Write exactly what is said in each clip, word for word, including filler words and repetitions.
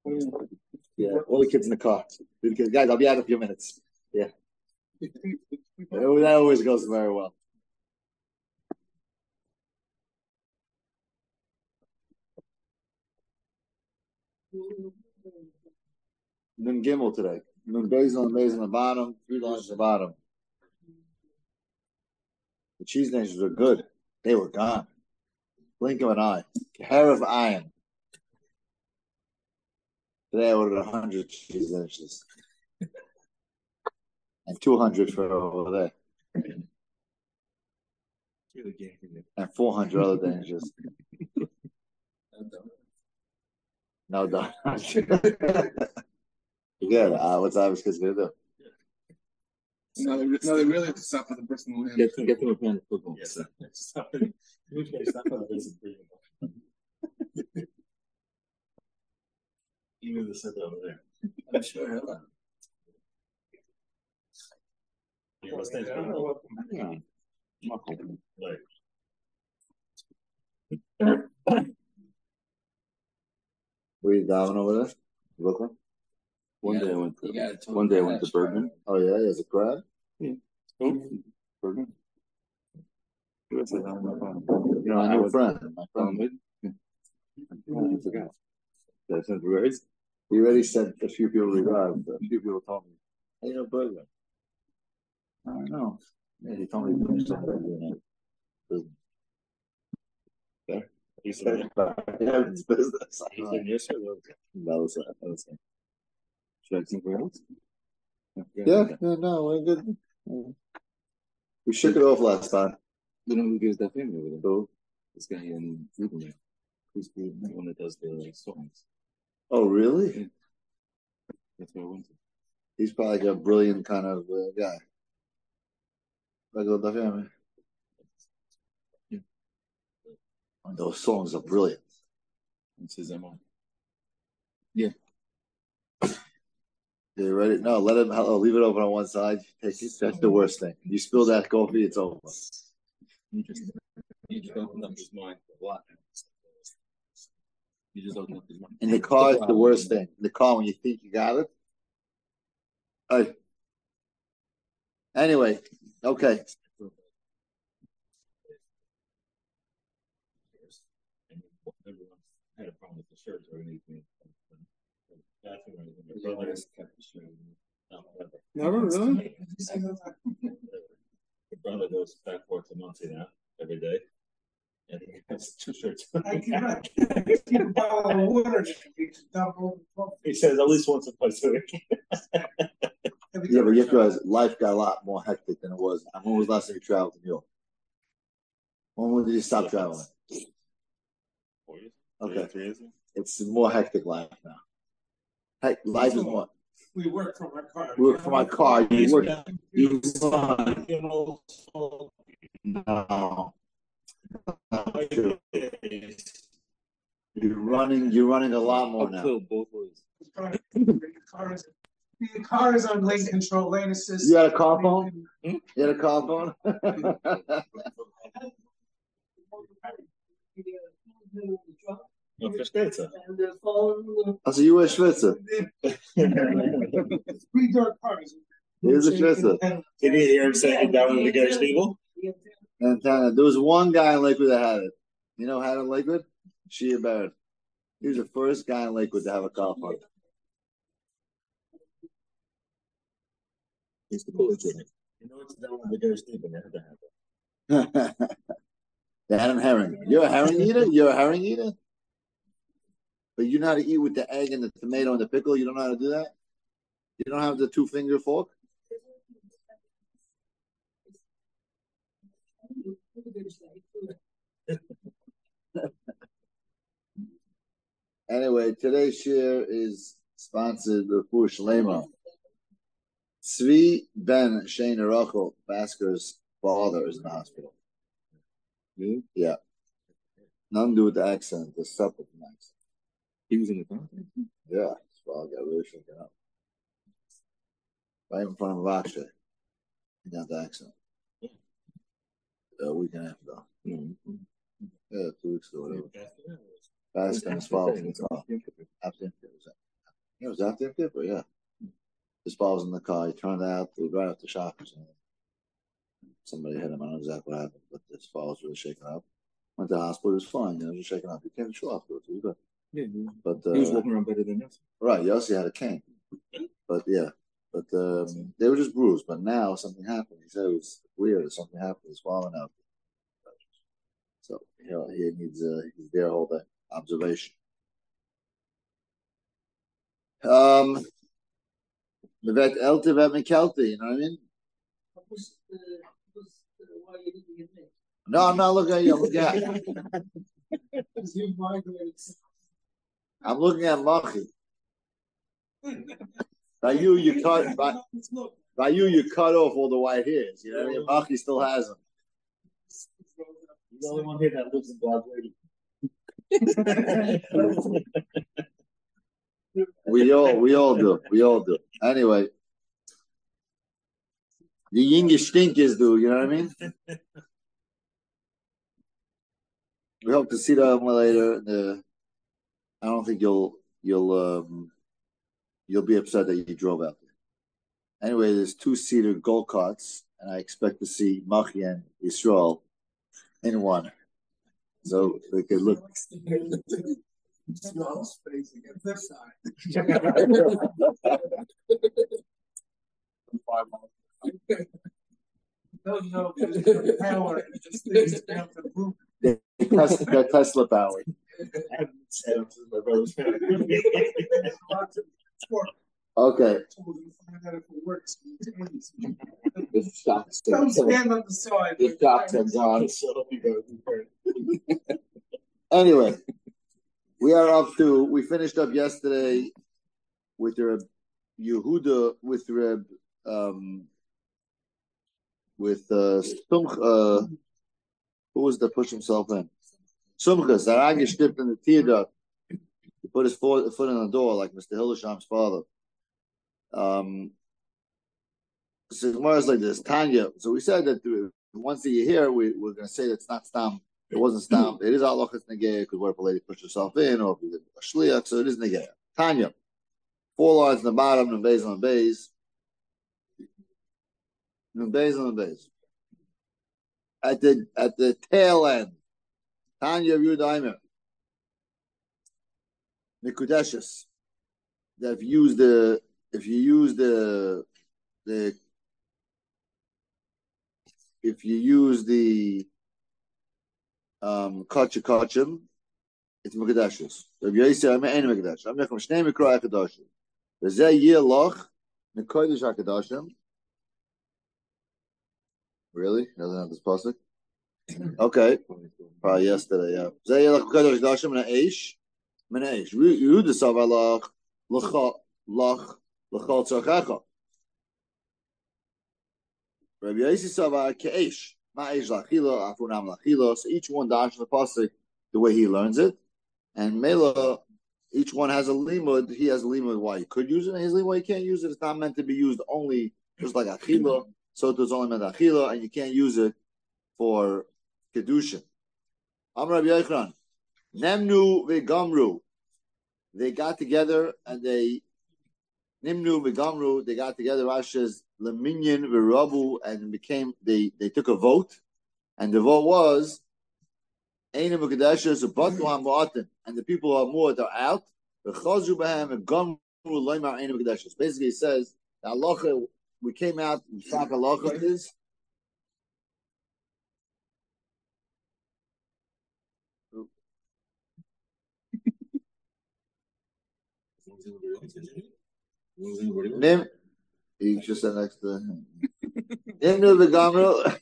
Yeah, all the kids in the car. Guys, I'll be out in a few minutes. Yeah. That always goes very well. Nun Gimel today. Nun Beis on Beis on the bottom, three lines on the bottom. The cheese nations were good. They were gone. Blink of an eye. Hair of iron. Today I ordered one hundred cheese inches. And two hundred for over there. And four hundred other dangers. No doubt. Yeah, uh, what's Irish kids going to do? No, they, no, they really have to stop with the personal land. Get, get them a pan of football. Yes, sir. Stop it. Stop it. You knew the set over there. I'm sure. Hello. You must have been. Were you down over there? Brooklyn? One day I went to one day I went to Bergman. Oh yeah, there's a crab? Yeah. Oh, Bergman. You know, I have a friend. My friend. I forgot. That's in words. He already sent a few people regard. A few people told me, hey, you know Bergman. I don't know. Yeah, he told me to finish something. Okay. He said, yeah, it's business. He said, yes, sir. That was it. That was it. Should I think else? Yeah, yeah, no, we're good. We shook it off last time. You know who gives that family over there? Though this guy in Cleveland, who's the one that does the songs. Oh, really? Yeah. That's where I went to. He's probably like a brilliant kind of uh, guy. Like the family. Yeah. And those songs are brilliant. It's his M O. Yeah. You ready? No, let him. I'll leave it open on one side. Take it. That's the worst thing. You spill that coffee, it's over. You just, you just opened up his mind a lot. You just opened up his mind. In the car, it's the worst thing. In the car, when you think you got it. Hey. Anyway, okay. Everyone had a problem with the shirts or anything. My brother has kept the shirt. Never really? My brother goes back forth to Monty now every day. And he has two shirts. I cannot get a bottle of water. He says at least once or twice a week. Yeah, but you have to realize life got a lot more hectic than it was. When was the last time you traveled to New York? When did you stop traveling? Four years? Okay. Three years? It's a more hectic life now. Heck, life is more. We work from our car. We work from my car. You work. You no. You're running. You're running a lot more now. Both ways. The car is on lane control, lane assist. You had a car phone? You had a car phone? No, for Schweizer. I said, you were a Schwitzer. Three dark cars. Here's a Schwitzer. Did you hear him saying down in the Gary Stiebel? And uh, there was one guy in Lakewood that had it. You know who had it in Lakewood? Shea Barrett. He was the first guy in Lakewood to have a car phone. He's the coolest thing. You know what's down in the Gary Stiebel? They had to have it. They had him herring. You're a herring eater? You're a herring eater? But you know how to eat with the egg and the tomato and the pickle? You don't know how to do that? You don't have the two-finger fork? Anyway, today's share is sponsored by Refuah Shlema. Tzvi Ben Shane Rachel Basker's father is in the hospital. Really? Yeah. Nothing to do with the accent, the separate accent. He was in the car? Yeah. His father got really shaken up. Right in front of Akshay. He got the accent. A week and a half ago. Mm-hmm. Yeah, two weeks ago, whatever. Basker and his father was in the car. After him, It was after Yom Kippur, yeah. His father was in the car. He turned out, it was right after Shabbos. Somebody hit him. I don't know exactly what happened, but his father was really shaken up. Went to the hospital. He was fine. You know, just shaken up. He came to shul afterwards. He was good. Yeah, But uh, he was walking around better than us. Right, Yossi had a cane. But yeah, but um, they were just bruised. But now something happened. He said it was weird. Something happened. He's falling out. So you know, he needs uh, he's there all day. Observation. Um, the vet Elta vet Mikelti, you know what I mean? No, I'm not looking at you. I'm looking at, I'm looking at Machi. By you, you cut. By, by you, you cut off all the white hairs. You know what I mean? Machi still has them. He's the only one here that lives in God's way. We all, we all do. We all do. Anyway, the Yingish stinkers do. You know what I mean? We hope to see them later. The, I don't think you'll you'll um, you'll be upset that you drove out there. Anyway, there's two seater go karts, and I expect to see Machi and Yisrael in one. So we could look. No, no, there's power. Just things down to move. Tesla, Tesla powered. Okay. Don't stand on the side. The shots are gone. Anyway, we are up to. We finished up yesterday with Reb Yehuda, with Reb um, with uh, Sumcha. Who was that push himself in? Sumcha. Zaragi stepped in the theater. He put his foot, foot in the door like Mister Hildesheim's father. Um, so the Gemara is like this, Tanya. So we said that once that you hear, we, we're going to say that it's not stam. It wasn't stam. It is halachas negaya because what if a lady pushed herself in or if you did a shliach, so it is negaya. Tanya. Four lines in the bottom, and bays on the bays. And bays on the bays. At the at the tail end, Tanya of Yudaimer, Nikudeshes. That if you use the if you use the the if you use the um kacha kachim, it's Mekadeshes. If you say I'm any Mekadesh, I'm not from Shnei Mikra Akadashim. There's a year loch Nekodesh Akadashim. Really? Doesn't have this pasuk? Okay. Probably yesterday, yeah. Zayelach Kodesh Dashim and Aish. Min Aish. You the Savalach Lach Lach Lachal Tzarchacha. Rabbi Yossi Savar Keish. Ma Aish Lachila, Afunam Lachila. So each one dashes the pasuk the way he learns it. And Mela, each one has a limud. He has a limud why he could use it, and his limud why he can't use it. It's not meant to be used only just like Achila. So it was only meant achila, and you can't use it for kedushin. Amar Rabbi Yochanan, Nemnu v'gamru. They got together and they Nimnu v'gamru. They got together. Rashi says leminyan v'rabu, and became they they took a vote, and the vote was Einim v'kedeshes ubatu ha'mu'atin, and the people who are more are out. V'chazu b'hem and gamru loymar einim v'kedeshes. Basically, it says the halacha. We came out, Shak Halacha is Nim. He just said next to him. Nimnu v'gamru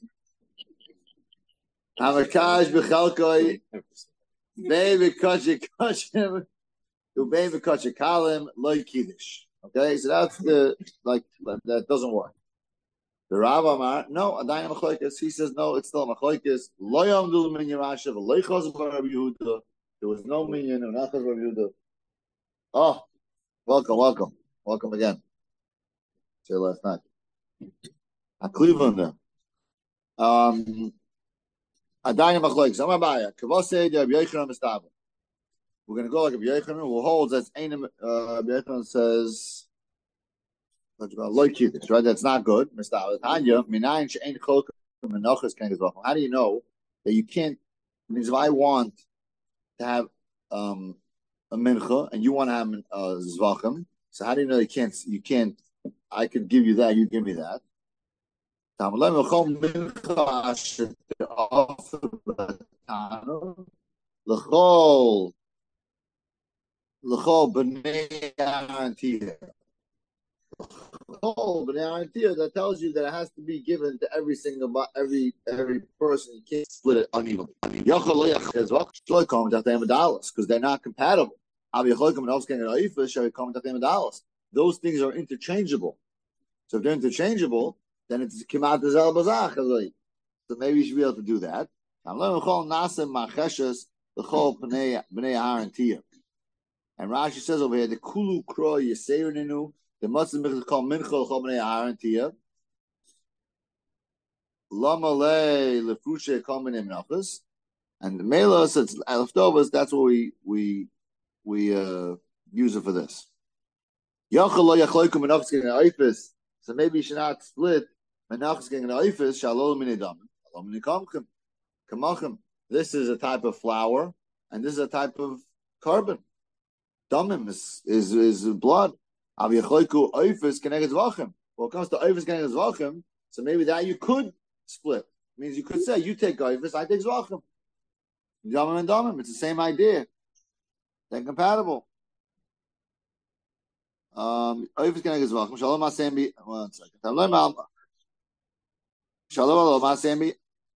Hamakash b'chalkoi Bei v'kachik kashim Ubei v'kachik kalim loy kiddush. Okay, so that's the like that doesn't work. The Rav Amar, no, Adayin Machlokes. He says no, it's still Machlokes. Lo yamdu minyan Rashav, lo yichaz Rabbi Yehuda. There was no minyan and nachaz Rabbi Yehuda. Oh, welcome, welcome, welcome again. See you last night. At Cleveland, there. Um, Adayin Machlokes. Amar Baya, Kavosei Rabbi Yochanan Mistaba. we're going to go like Rabbi Yochanan, who holds that's Einem, uh, Rabbi Yochanan says, right? That's not good. How do you know that you can't? Because if I want to have um, a mincha and you want to have a uh, zvachim, so how do you know you can't? You can't. I could give you that. You give me that. L'chol, l'chol b'nei Aaron. Oh, but that tells you that it has to be given to every single every every person. You can't split it unevenly. Because they're not compatible. Those things are interchangeable. So if they're interchangeable, then it's kimat zel bazach. So maybe you should be able to do that. And Rashi says over here, the kulu kroy yiserininu. The Muslim is called Mincha L'chol Bnei Aaron Tia. Lama Le Lefushe Kol Minei Menachos. And the Mela says leftovers. That's what we we we uh, use it for this. Yachal Lo Yachloikum Menachos Getting Eifus. So maybe you should not split Menachos Getting Eifus. Shalom Minei Damim. Shalom Minei Kamchem. Kamachem. This is a type of flour, and this is a type of carbon. Damim is is is blood. Well, it comes to oifus keneged zvachim, so maybe that you could split. It means you could say, you take oifus, I take zvachim. Damim and damim, it's the same idea. They're compatible. Um, oifus keneged zvachim. Shalom asembi. One second. Shalom asembi.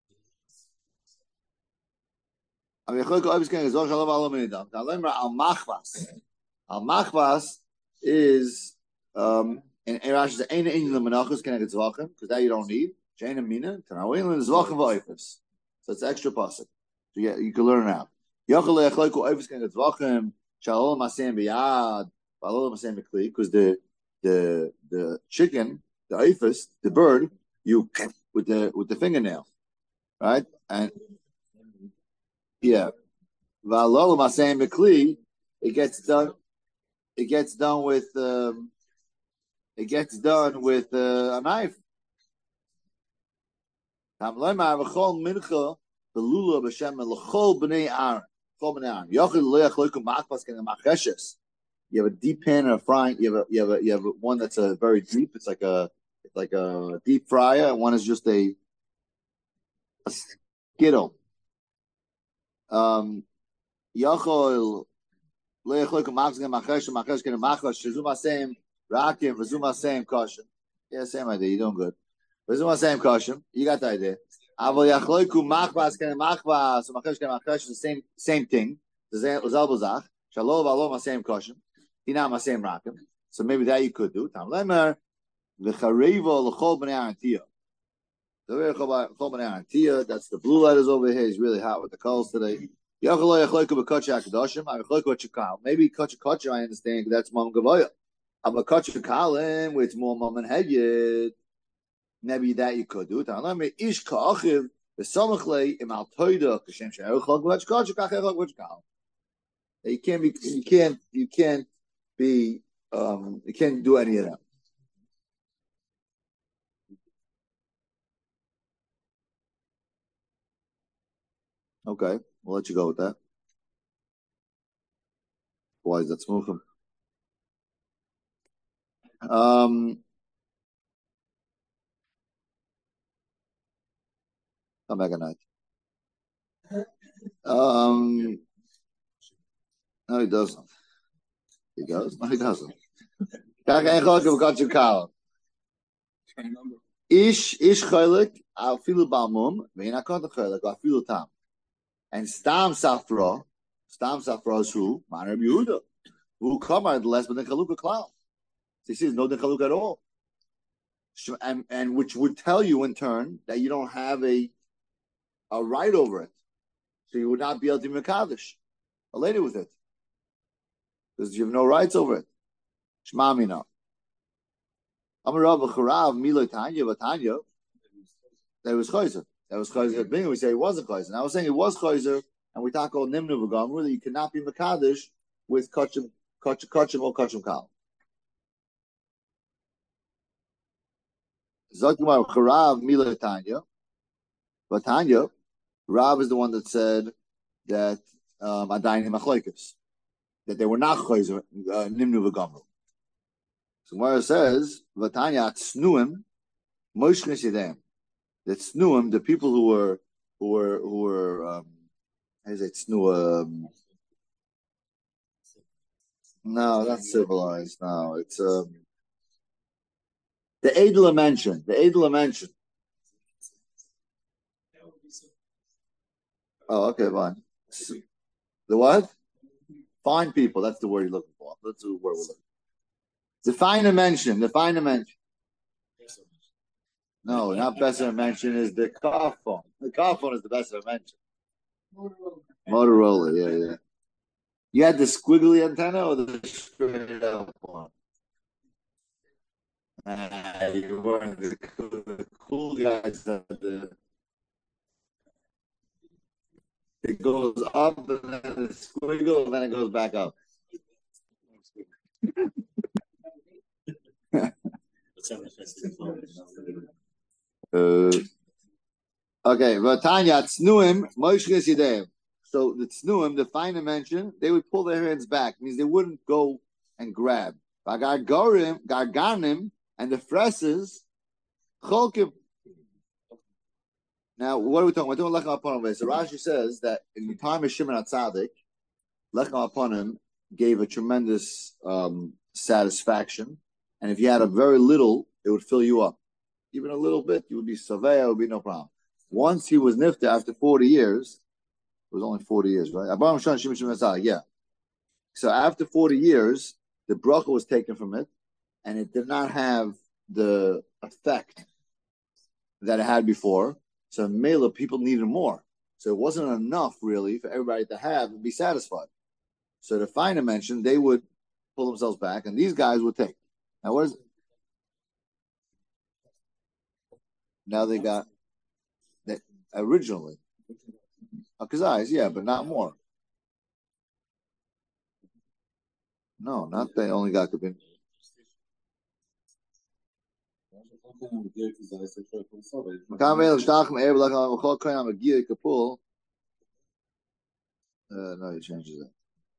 Oifus keneged zvachim. Shalom alom minidam. Al machvas. Al machvas is um and Rashi says ain't in the menachos connected zvachim because that you don't need. Sheina mina tanawin and zvachim v'oifus. So it's extra pasuk. So yeah, you can learn it out. Yachal lechlaiku oifus connected zvachim shalom masem biyad shalom masem b'kli because the the the chicken the oifus the bird you with the with the fingernail, right? And yeah, v'alol masem b'kli it gets done. It gets done with um, it gets done with uh, a knife. You have a deep pan and a frying. You have a you have a you have one that's a very deep. It's like a it's like a deep fryer, and one is just a a skittle. Um, Yachol. Yeah, same idea. You're doing good. Same caution. You got the idea. The same same thing. Same caution. So maybe that you could do. The that's the blue letters over here. He's really hot with the coals today. Maybe Kach Kach, I understand, that's Mam Gavoya. I'm a Kach Kalim, where it's more Mam and Hedyet. Maybe that you could do. Ish Kachiv, the Samachle, Imal Toida, Kashem Shayachog, Kach Kach Kachach, which Kal. You can't be, you can't, you can't be, um, you can't do any of them. Okay. We'll let you go with that. Why is that smoking? Um, come back at night. Um, no, he doesn't. He does? No, he doesn't. Ish ish chaylik al filu balmum ve'ina kont chaylik al filu tam. And Stam Safra, Stam Safra is who? Man Rabbi Yehuda. Who come out less than Chalukah cloud. So he says no Chalukah at all. And, and which would tell you in turn that you don't have a a right over it. So you would not be able to be Mekadosh, a lady with it. Because you have no rights over it. Shema Mina. Amar Rav Charav Mila Tanya Vatanya. That was Chayzer. That was Chayzer. We say it wasn't Chayzer. And I was saying it was Chayzer and we talk about Nimnu V'Gamru, that you cannot be Mekadesh with Kachim, Kachim, Kachim or Kachim Kal. Zakimar Charav Mila Tanya. But Tanya, Rav is the one that said that um, Adayin Machlokes, that they were not Chayzer, uh, Nimnu V'Gamru. So Gemara says, Vatanya Tznuim, Moshkes Yedem. The Tznuim, the people who were, who were, who were, um, how is it, Tznu, um, no, not civilized, no, it's, um, the Edela mentioned, the Edela mentioned. Oh, okay, fine. The what? Fine people, that's the word you're looking for. That's the word we're looking for. The finer mention, the finer mention. No, not Besser mention is the car phone. The car phone is the Besser mention. Motorola, yeah, yeah. You had the squiggly antenna or the straight up one? Uh, you weren't the cool, the cool guys that the it goes up and then the squiggle and then it goes back up. uh, okay, Vatanya Tznuim Moshkes Yedem. So the Tznuim, the finer mention, they would pull their hands back. It means they wouldn't go and grab. Gargarim, Garganim, and the fresses, Cholkim. Now, what are we talking? We're doing Lechem Aponim. So Rashi says that in the time of Shimon HaTzadik, Lechem Aponim gave a tremendous um, satisfaction, and if you had a very little, it would fill you up. Even a little bit, you would be Savea, it would be no problem. Once he was Nifta after forty years, it was only forty years, right? Yeah. So after forty years, the bracha was taken from it, and it did not have the effect that it had before. So Mela, people needed more. So it wasn't enough, really, for everybody to have and be satisfied. So the finer mention, they would pull themselves back, and these guys would take. Now, what is it? Now they got, they, originally, a kazais, yeah, but not more. No, not they only got kabin. Uh, no, he changes it.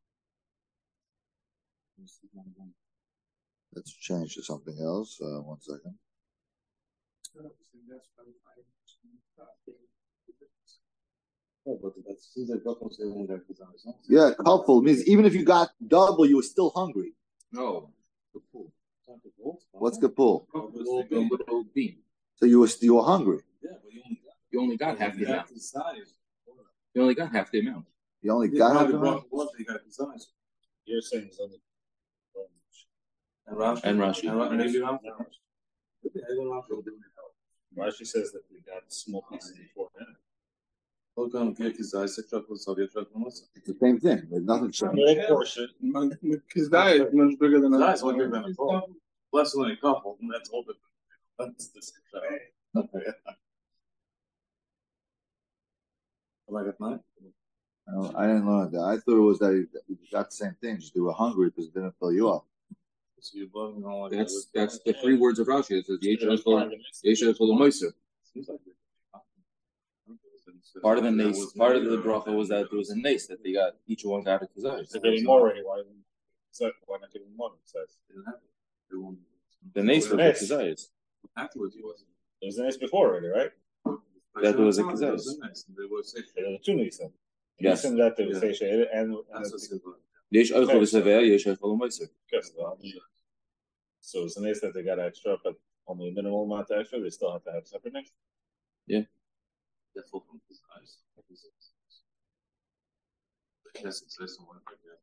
Let's change to something else. Uh, one second. Yeah, couple means even if you got double, you were still hungry. No. What's kapul? So you were you were hungry. Yeah, but you only got, you only got half the amount. You only got half the amount. You only got half the amount. You're saying something. And Rashi. And Rashi. Rashi says that we got small pieces beforehand. It's the same thing. There's nothing changed. Small portion. His diet is much bigger than that. That's bigger than a couple. Less than a couple, and that's all. That's the like at night. I didn't learn that. I thought it was that you got the same thing. Just you were hungry because it didn't fill you up. So you know, that's that's the three words of Rashi. It says Yesha Chol Moiser. Part of the nace, part of the bracha was that there was a nace that they got. Each one got a kazayis. They're getting more already. Why, why not getting more? The nace was a kazayis. Afterwards, he wasn't. There was a nace before already, right? That there was a kazayis. There was two naces. Yes. And that there was a and Yesh Eichel v'Saveh, Yesh Eichel v'Meiser. So it's a nace that they got extra, but only a minimal amount of extra. They still have to have separate nace. Yeah. That's all from his eyes. Yes, it's less than one.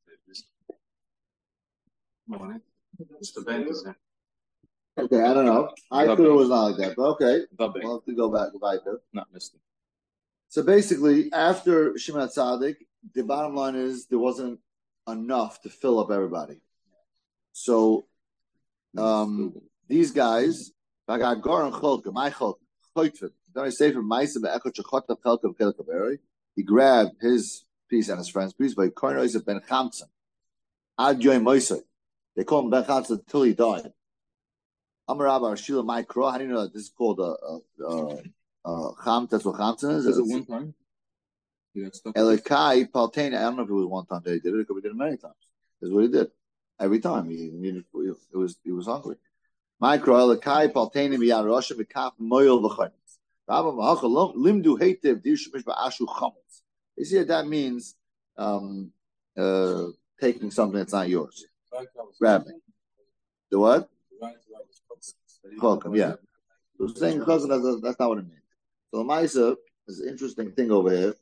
It's the bank is there. Okay, I don't know. I thought it was not like that, but okay. We'll have to go back to it. Not listening. So basically, after Shimon HaTzadik, the bottom line is there wasn't enough to fill up everybody. So um, these guys, Bagar Goran Cholka, my Cholka, Choytvet. Then I say from Ma'aseh be'echad shechatav chelkav chelkav eri. He grabbed his peace, and his friends peace. But Koino is a Ben Chamson. Ad Yoim Moisei. They call him Ben Chamson until he died. Amar Rabba Arshila Maikro. How do you know that this is called a, a, a, a Cham? That's what Chamson is. Is it one time? Elikai Paltain. I don't know if it was one time that he did it. It could be did it many times. That's what he did. Every time he needed. It was he was hungry. Micro Elikai Paltain Miyad Rosh Mikaf Moyel V'Chayim. Rabba Mahachal Limdu Heitev Dirshmish Ba'ashu Chametz. You see what that means? Um, uh, taking something that's not yours, grabbing. The what? Chokum, yeah. So saying chokum, that's, that's not what it means. So the Maisa is an interesting thing over here.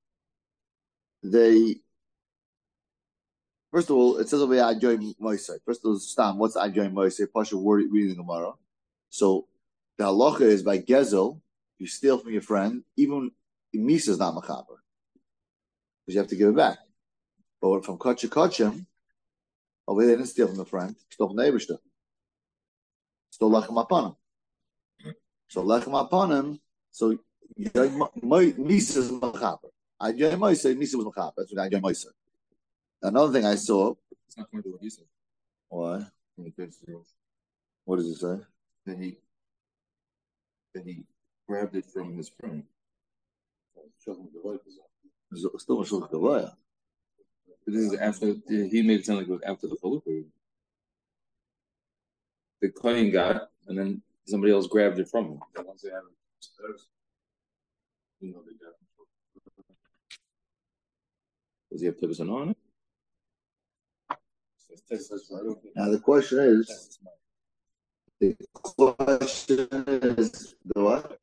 They, first of all, it says over here, Ajoy Moisei. First of all, Stam, what's Ajoy Moisei? Pasha word reading the Gemara. So the halacha is by Gezel, you steal from your friend, even Misa is not Machaber. Because you have to give it back. But from Kotcha Kotchim, over here they didn't steal from the friend, stole from the Ebershter. Stole Lechem upon him. So Lechem upon him, so Misa is Machaber. Ajoy Moisei, Misa was Machaber. That's what Ajoy Moisei. Another thing I saw. It's not going to do what he said. Why? What does it say? That he, that he grabbed it from his friend. It's still Mashulch Gavaya. This is after, he made it sound like it was after the Chalukah. The Kohen got, and then somebody else grabbed it from him. Once they have it, you know, they got it. Does he have Tibbs on it? Now the question is, the question is, the what?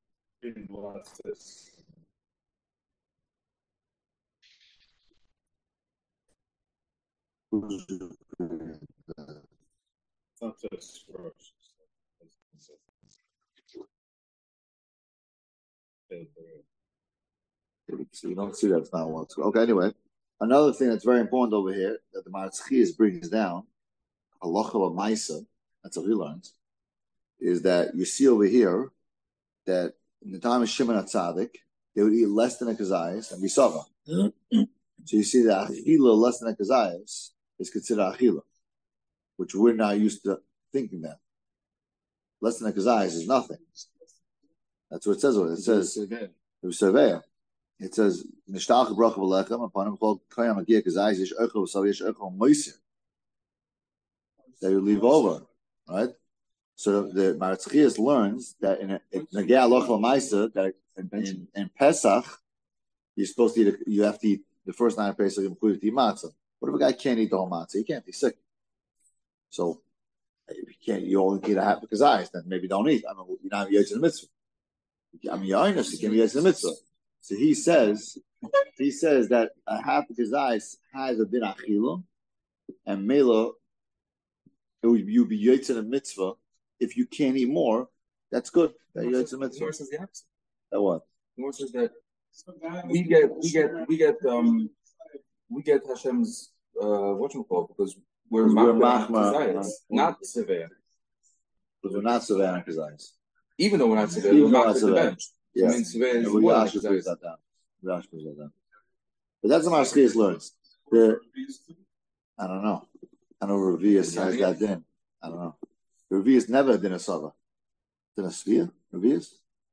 So you don't see that's not what's okay. Anyway, another thing that's very important over here that the Marzchias brings down, halacha l'maisa, that's what he learns, is that you see over here that in the time of Shimon HaTzadik, they would eat less than a kazayas and be sava. So you see that achila less than a kazayas is considered achila, which we're not used to thinking that. Less than a kazayas is nothing. That's what it says over there. It says it was surveyor. It says Nishtach bracha v'lechem upon him called Kayam Agia Kazayis Yesh Echel V'Sav Yesh Echel Moisir. They would leave over, right? So the Marzchias learns that in Nagia Loch L'Maisa that in, in, in Pesach you're supposed to eat. A, you have to eat the first night of Pesach included to eat matzah. What if a guy can't eat the whole matzah? He can't. He's sick. So if you can't, you only eat a half of kazayis. Then maybe don't eat. I mean, you're not yotze the mitzvah. I mean, you're honest. You can't be yotze the mitzvah. So he says, he says that a half of kazayis has a din achila, and mela, it would you be yotze the mitzvah. If you can't eat more, that's good. That you're yotze the mitzvah. Nor says the opposite. That what? Nor says that we get, we get, we get, um, we get Hashem's uh, what you call because we're machma, not severe. Because we're not severe on kazayis. Even though we're not severe, Even we're not severe. Yeah. I mean, severe is we more actually put that down. We actually put that down. But that's the Marzchias learns. The I don't know. I know Revius has that din. I don't know. Revius never did a sava. Did a sphere? Revius?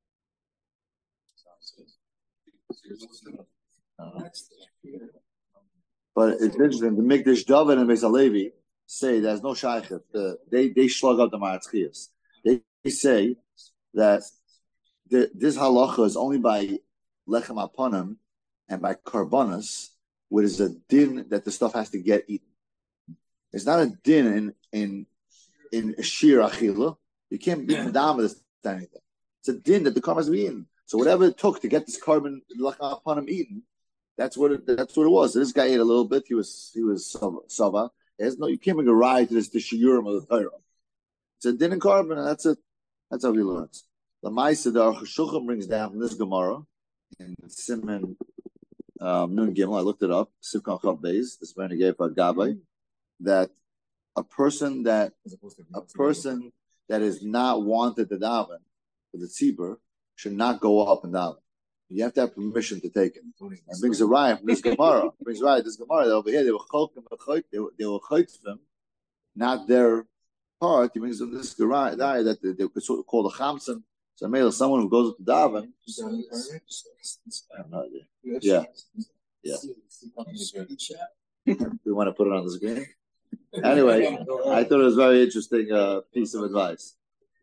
But it's interesting. The Mikdash David and Beis Halevi say there's no shaykhet. The, they they slug up the Marzchias. They, they say that the, this halacha is only by lechem aponim and by karbonas, which is a din that the stuff has to get eaten. It's not a din in in in shir achila. You can't be down with this anything. It's a din that the carbon has to be eaten. So whatever it took to get this carbon lechem aponim eaten, that's what it, that's what it was. So this guy ate a little bit. He was he was sava. There's no you can't make a ride to this the shiurim of the Torah. It's a din and carbon, and that's it. That's how he learns. The Maisa the Aruch HaShulchan brings down from this Gemara in Siman um, Nun Gimel. I looked it up. Sivkan Chav Beis. This man gave a Gabai that a person that a person that is not wanted to daven for the tzibur should not go up and daven. You have to have permission to take it. And brings a raya from this Gemara. Brings a raya this Gemara over here. They were cholkim, they were they were chaytzvim, not their part. He brings this Gemara that they, they called a chamson. So maybe someone who goes to daven. I have no idea. Yeah, yeah. We want to put it on the screen. Anyway, I thought it was a very interesting uh, piece of advice.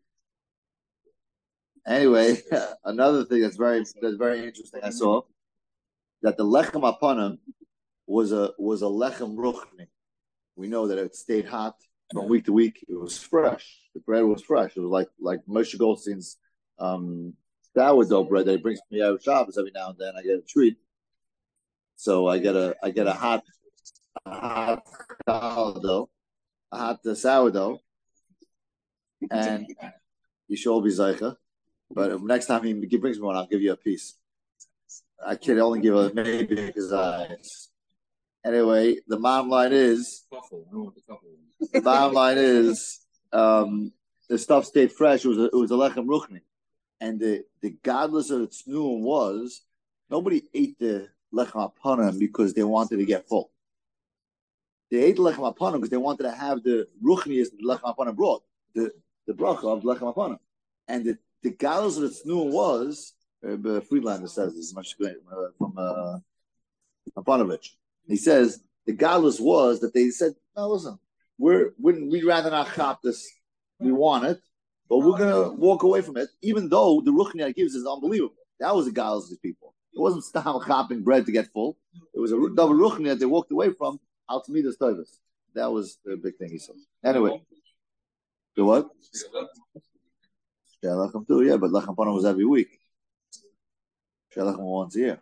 Anyway, another thing that's very that's very interesting I saw that the lechem apanim was a was a lechem ruchni. We know that it stayed hot from week to week. It was fresh. The bread was fresh. It was like like Moshe Goldstein's um, sourdough bread that he brings me out of Shabbos every now and then. I get a treat, so I get a I get a hot a hot sourdough, a hot sourdough, and you should all be zeicha. But next time he brings me one, I'll give you a piece. I kid, I only give a maybe because I. Anyway, the bottom line is. The bottom line is, um, the stuff stayed fresh. It was a, it was a lechem ruchni, and the the godless of its tznuim was nobody ate the lechem apanim because they wanted to get full. They ate the lechem apanim because they wanted to have the ruchni as the lechem apanim brought the the bracha of lechem apanim, and the The gallows of the tznuah was, uh, Friedlander says this much uh, from uh, Aponovich. He says the gallows was that they said, no, listen, we're we'd rather not chop this. We want it, but we're gonna walk away from it, even though the ruchni it gives is unbelievable. That was the gallows of these people. It wasn't stam chopping bread to get full. It was a double ruchni that they walked away from. Al Tamidas Toivus. That was the big thing he said. Anyway, the what? Yeah, lechem too, yeah, but lechem panim was every week. Lechem once a year.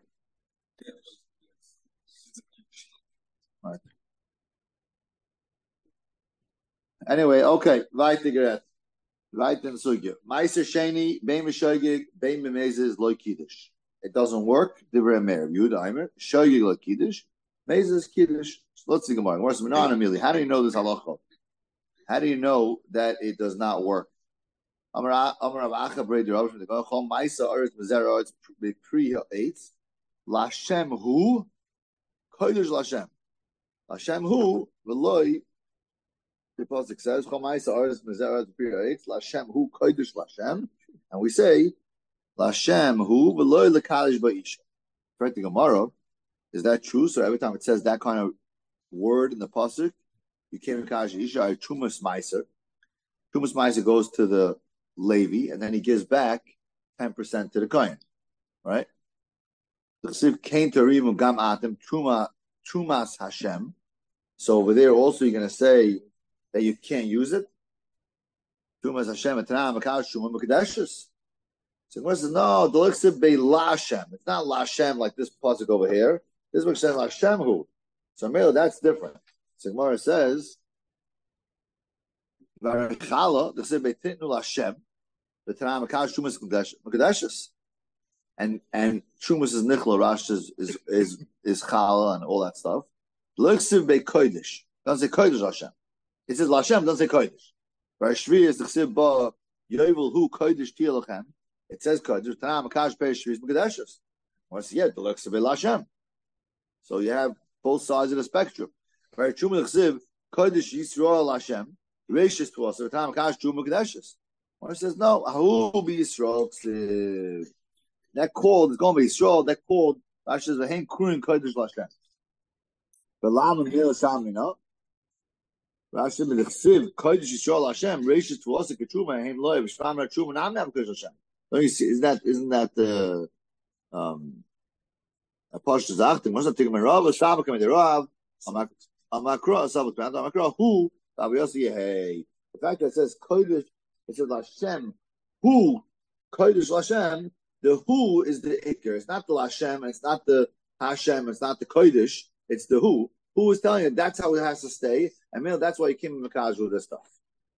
Right. Anyway, okay. Weiter gerät. Weiter in Sugya. Meiser Sheni, Bein Meshogig, Bein Memezes, Lo Kiddush. It doesn't work. Divrei Meir. Yud Aimer. Shogig Lo Kiddush. Mezes Kiddush. Let's see Gemara. How do you know this halacha? How do you know that it does not work? Amar Amar Acha Breder Rav from the Chol Ma'isa Eretz Mezer Eretz Pri Eitz Lashem Hu Kodesh Lashem Lashem Hu V'Loi. The pasuk says Chol Ma'isa Eretz Mezer Eretz Pri Eitz Lashem Hu Kodesh Lashem, and we say Lashem Hu V'Loi LeKalish Ba'isha. Correct the Gemara. Is that true? So every time it says that kind of word in the pasuk, you can't Kalish Isha or Trumas Ma'isa. Trumas Ma'isa goes to the Levi, and then he gives back ten percent to the Kohen, right? Trumas Hashem. So over there also you're going to say that you can't use it. Trumas Hashem. So Gemara says, no, the Liksiv Be Lashem. It's not Lashem like this pasuk over here. This book says Lashem Hu. So Mela, that's different. So Gemara says, Varichala, the Sibbe Titnu Lashem, the Tanam Akash Trumas Mekadeshus. And and Trumas is Nichla, Rash is is is, is Chala and all that stuff. Liksiv Be Kodesh. Doesn't say Kodesh Lashem. It says Lashem, doesn't say Kodesh. Varishvi is the Chsiv Ba Yovel Hu Kodesh Tielachem. It says Kodesh. Tanam Akash Perishvi is Mekadeshus. Well, yeah, the Liksiv Be Lashem. So you have both sides of the spectrum. Right? Trumas Chsiv Kodesh Yisrael Lashem. Rashis to us. The time Akash Truma Kadeshus. One says no. Who be Yisrael? That called is going to be Yisrael. That called Rashi says V'hem Kurin Kodesh Lashem. But Lam and Mila Samina. Rashi Melechsiv Kodesh Yisrael Lashem. Rashis to us. Ketruma V'hem Loy V'shvam Truma Nam Nam Kodesh Lashem. Don't you see? Isn't that isn't that the um a Pashto Zachtim? What's that? Taking my Rav Shabbat coming the Rav Amakra Shabbat Amakra who. The fact that it says Kodesh, it says Lashem, who Kodesh Lashem, the who is the Iker. It's not the Lashem, it's not the Hashem, it's not the Kodesh, it's the who. Who is telling you that's how it has to stay, and maybe that's why you came in Makaj with this stuff.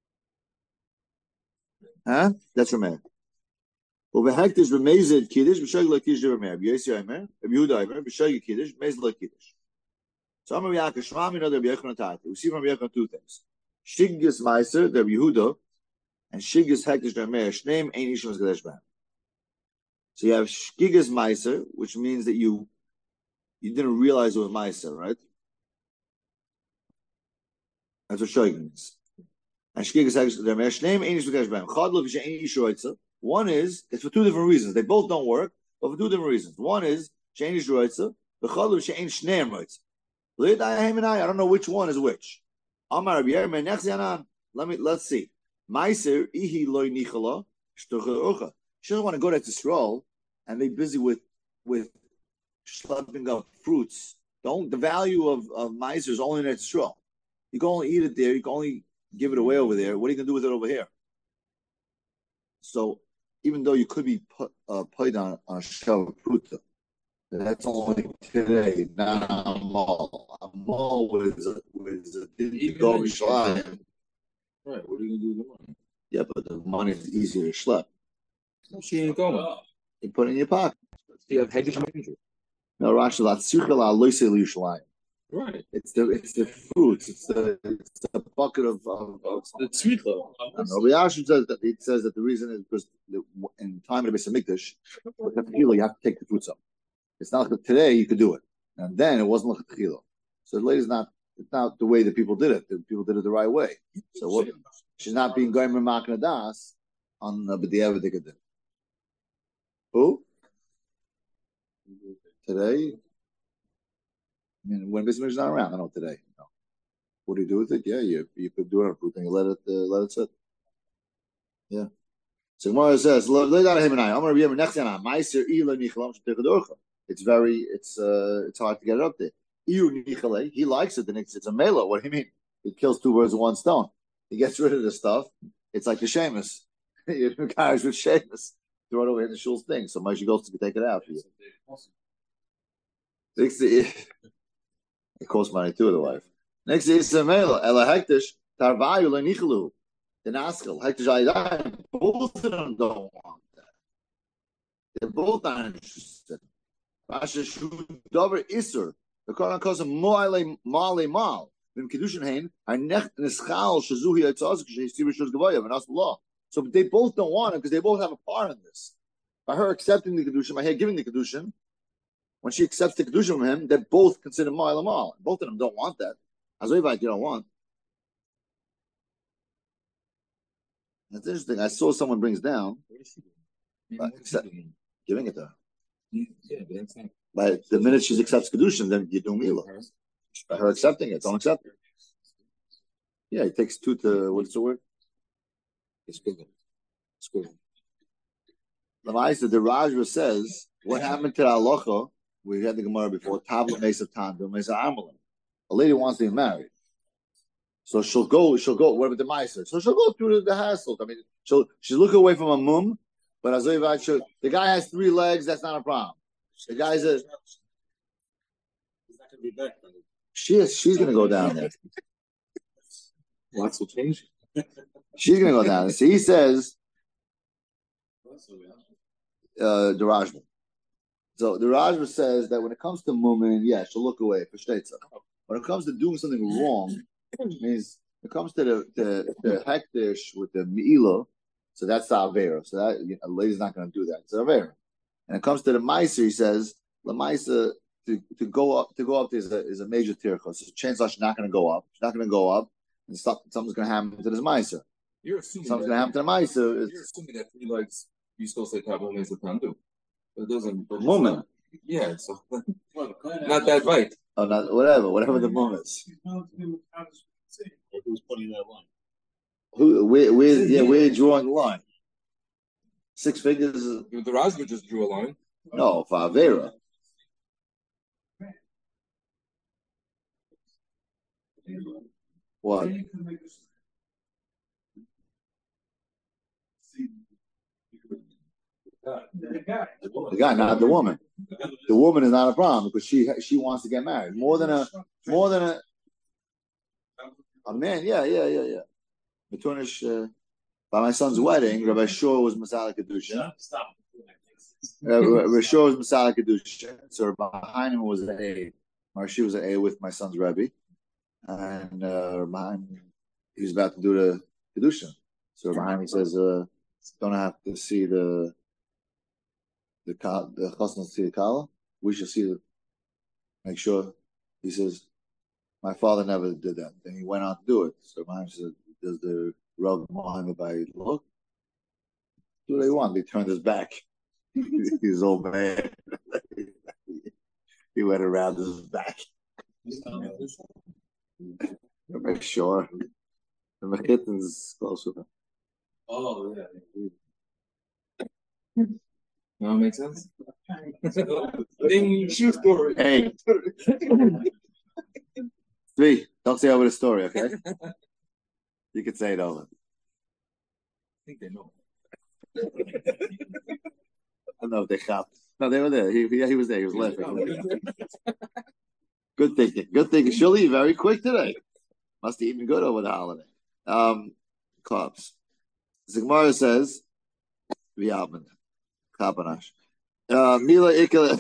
Huh? That's from there. Well, the Hektish Remezid Kiddush, B'Shag Lakish Remer, B'Yesi Remer, B'Yehuda Remer, B'Shag Kiddush, Mezid Lakish. So I'm Rabbi Yaakov Shmami, no, Rabbi Yochanan Tati. We see from Rabbi Yochanan two things. Shiggus Meiser, the Yehuda, and Shiggus Hektish Remer, Shneim Ein Ishim Kadesh B'Hem. So you have shkigas meiser, which means that you you didn't realize it was meiser, right? That's what shogig means. And shkigas one is it's for two different reasons. They both don't work, but for two different reasons. One is she'ein ishroitza, the chadlu she'ein shneim roitza. I don't know which one is which. Amar Let me let's see. Meiser ihi loy nichala shtucha. She doesn't want to go to Yisrael and be busy with with schlepping up fruits. Don't the value of, of Meiser is only in Yisrael. You can only eat it there. You can only give it away over there. What are you going to do with it over here? So even though you could be put uh, paid on on Shavuot Pruta, that's only today, not on Mall. On Mall was was didn't go Yerushalayim. Right, what are you gonna do with the money? Yeah, but the money is easier to schlep. She ain't going. You put it in your pocket. You have hedges manager. No, Rashi Latzuchel Aloisei Yerushalayim. Right. It's the it's the fruits. It's the it's the bucket of, of, of the tzricha. Rabbi Yashin says that it says that the reason is because the, in time of the Beis Hamikdash, with the tequila, you have to take the fruits up. It's not like today you could do it, and then it wasn't like tequila. So the lady's not it's not the way that people did it. The people did it the right way. So what? She's not being goyim makna das on the b'diavad dikadin. Who? Today? I mean, when Beis Hamikdash is not around, I know today. No. What do you do with it? Yeah, you you could do it on a fruit thing. You let it uh, let it sit. Yeah. So Gemara says, it's very it's uh it's hard to get it up there. He likes it, then it's it's a mela. What do you mean? It kills two birds with one stone. He gets rid of the stuff. It's like the shemus. You guys with shemus. Throw it over in the shul's thing. So Moshe goes to take it out for you. It costs money too, the wife. Next is a mela. Ela hektish tarvayu lenichelu. The naskal hektish ayidai. Both of them don't want that. They're both not interested. Rasha shu dover iser. The Quran calls him mo'ale ma'ale mal. V'im kedushin hein harnech neschal shazuhi yitzazik she'yistiv rishus gavoya v'nas b'lah. So they both don't want it because they both have a part in this. By her accepting the kedushin, by her giving the kedushin, when she accepts the kedushin from him, they're both considered ma'ale mal. Both of them don't want that. Azoivite, you don't want. That's interesting. I saw someone brings down, but accept, giving it to her. Yeah, but that's not. But the minute she accepts kedushin, then you do mila. By her accepting it, don't accept it. Yeah, it takes two to what's the word? It's good. It's good. The Ma'aser, the Rajva says, what happened to the halacha? We had the Gemara before. Tabla Mesa Tandem Mesa Amalin. A lady wants to get married, so she'll go. She'll go. What about the Ma'aser? So she'll go through the, the hassle. I mean, she'll she's looking away from a mum, but as the guy has three legs, that's not a problem. The guy's a. She is. She's going to go down there. Lots will change. She's going to go down there. So he says, uh, the Rajma. So the Rajma says that when it comes to mumin, yeah, she'll look away for shteitza. When it comes to doing something wrong, means when it comes to the the, the hektish with the meila, so that's the avera. So that you know, a lady's not going to do that. It's avera. And it comes to the meiser, he says the meiser to, to go up to go up is a is a major tircha. So chances are she's not going to go up. She's not going to go up, and stuff, something's going to happen to this meiser. You're assuming something's going to happen to the meiser. You're assuming that three legs you're supposed to have one man's do. But it doesn't. But moment. Yeah, so not that right. Oh, not whatever, whatever the moment is. Who's putting that line? Who? Where? Where? Yeah, we're drawing the line. Six figures. The Rajva just drew a line. No, for avera. What? The guy, not the woman. The woman is not a problem because she she wants to get married more than a more than a a man. Yeah, yeah, yeah, yeah. Mitunish, uh, by my son's wedding, Rabbi Shor was Masala Kedusha. Uh, Rabbi Shor was Masala Kedusha. So behind him was an A. Marshi was an A with my son's Rebbe, and uh, behind he was about to do the Kedusha. So behind me says, uh, "Don't have to see the." the the chasna see the kala. We should see the make sure. He says, my father never did that. Then he went on to do it. So mom said, does the Rav Mohammed by look? Do they want? They turned his back. He's old man. He went around his back. Make sure. The Mechitton's close with him. Oh, yeah. No, it makes sense. Ding, shoe story. Hey. Three. Don't say over the story, okay? You can say it over. I think they know. I don't know if they got. No, they were there. He, he, he was there. He was laughing. Good thinking. Good thinking. She'll eat very quick today. Must have eaten good over the holiday. Um, Clubs. Zigmara says, V'yalman. Kapanash. Uh, Mila Ikela.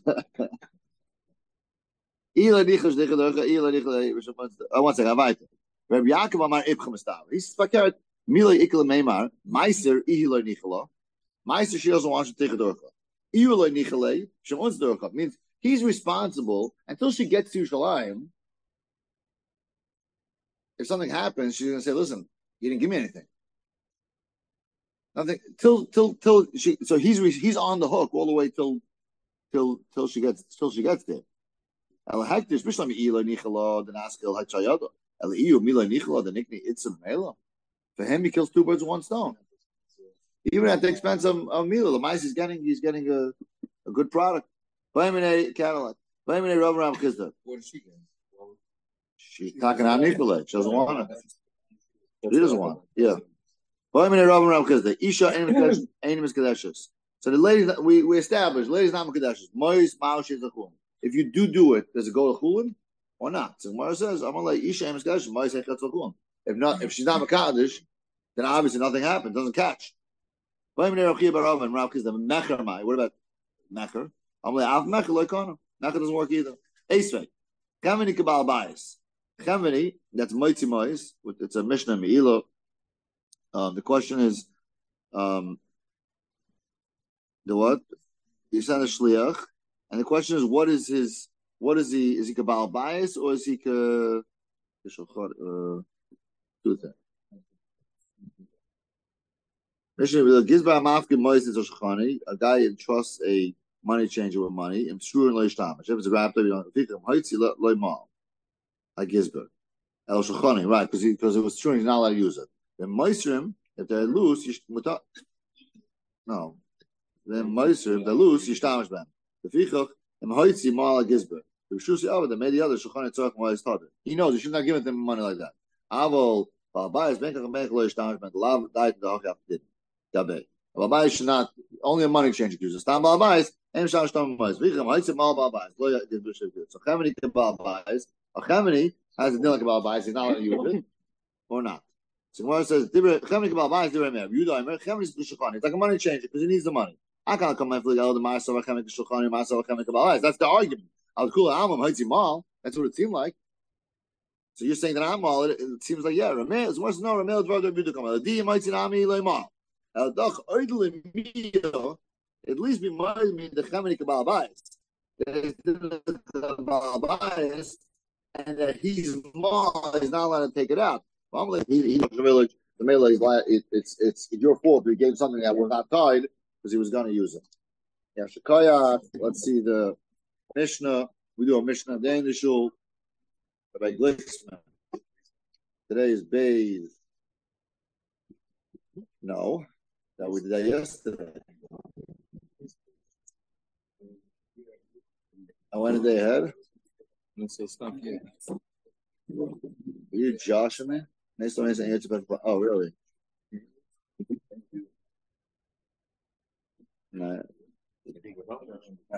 Ila Nichosh Nichodocha. Ila Nichosh. Oh, one second. Rabbi Yaakov Amar Ibchem Estav. He says, Fakert. Mila Ikela Meimar. Meiser Ihila Nichola. Meiser, she doesn't want to take a dorcha. Ihila Nichole. She wants dorcha. Means he's responsible until she gets to Shalim. If something happens, she's going to say, listen, you didn't give me anything. Nothing till till till she. So he's he's on the hook all the way till till till she gets till she gets there. El hektish b'shlam ila nichala the naskel hachayada. El iu mila nichala the nikni itzim mela. For him, he kills two birds with one stone. Even at the expense of, of mila, the mice is getting he's getting a, a good product. Vayimene Cadillac. Vayimene Rav Ram Chizda. What is she getting? She's talking out Nicola. She doesn't want it. She doesn't want it. Yeah. So the ladies we we established ladies not kadeshes. If you do do it, does it go to chulin or not? So Gemara says, "I'm gonna let isha emes kadeshes." If not, if she's not makadesh, then obviously nothing happens. Doesn't catch. What about mecher? I'm like av mecher like Mecher doesn't work either. Esvei kamini kabal bias. Kamini that's moitzi mois. It's a mishnah meilo. Um, the question is, um, the what? You send a shliach, and the question is, what is his? What is he? Is he kabal bias or is he ka? Uh, two things. A guy entrusts a money changer with money. If it's a grab, you don't think him. A gizber. El shulchani, right? Because because it was true, he's not allowed to use it. Then moisrim, if they're loose, you should no. Then moisrim, if they're loose, you shtamish them. The fichach, the hoitzi mal gizber. The shusi over them made the other shulchani tzarach mois taught it. He knows you should not give them money like that. Avol balbayis benkach and benkach lo shtamish ben lav died the hachaf did. Dabe. Balbayis should not only a money changer uses. Stam balbayis and shtam shtam mois. Vicham hoitzi mal balbayis lo gizber should do. So chamini can balbayis. A chamini has a deal like about bias, he's not allowed to use it, or not. So Gemara says, Chemini about bias, it's like a money changer because he needs the money. I can't come and figure out the Ma'aseh Chemini Shulchani, Ma'aseh Chemini about bias. That's the argument. I was cool. Amam Haitzi Mal. That's what it seemed like. So you're saying that I'm all. It, it seems like yeah. Rameh is worse. No, Rameh is rather beautiful. The D Haitzi Nami Leimal. El Doch Oidle Mio. At least be more mean the Chemini about bias. The bias. And that he's small, he's not allowed to take it out. Well, I'm like, he, he, the village, the middle is like, it, it's it's it's your fault. We gave something that was not tied because he was going to use it. Yeah, Shekaya. Let's see the Mishnah. We do a Mishnah day in the shul. By Glicksman. Today is Beis. No, that we did that yesterday. I went a day ahead. So stop here. Are you Josh, man? Next time I say oh, really? No.